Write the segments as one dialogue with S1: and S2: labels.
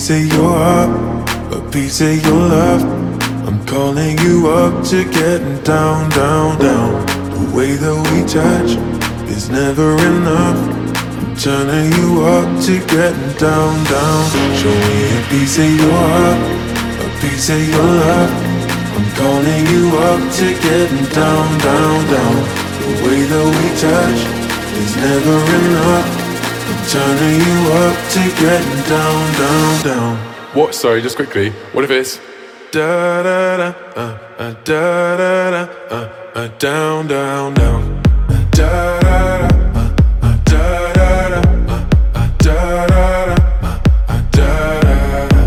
S1: piece of your heart, a piece of your love. I'm calling you up to getting down, down, down. The way that we touch is never enough. I'm turning you up to getting down, down. Show me a piece of your heart, a piece of your love. I'm calling you up to getting down, down, down. The way that we touch is never enough. I'm turning you up to getting down, down, down.
S2: What? Sorry, just quickly. What if it's
S1: Da da da, da da da, down, down, down. Da da da, da da da, da da da, da da da,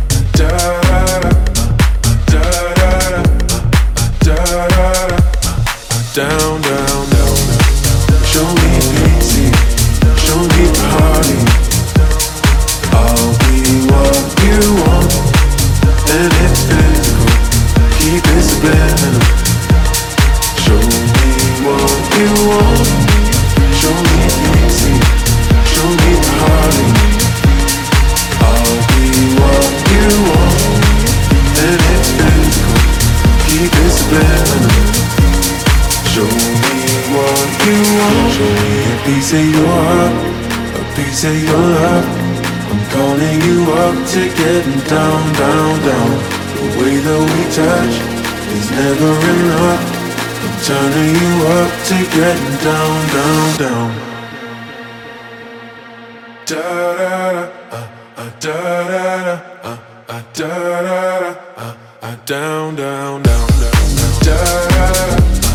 S1: da da da, down, down, down. Show me pity, show me party. I'll be what you want, and it's physical. Keep it subliminal. Show me what you want. Show me pity, show me party. I'll be what you want, and it's physical. Keep it subliminal. Show me what you want. Show me a piece of your heart, a piece of your love. I'm calling you up to getting down, down, down. The way that we touch is never enough. I'm turning you up to getting down, down, down. Da da da, da da da, da da da, down, down, down, down, da da da.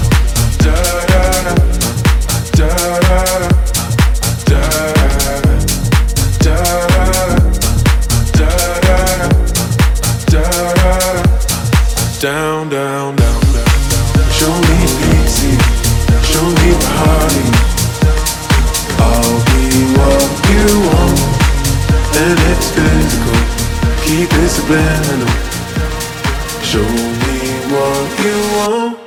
S1: Down, down, down, down. Show me pity, show me party. I'll be what you want, and it's physical. Keep it subliminal. Show me what you want.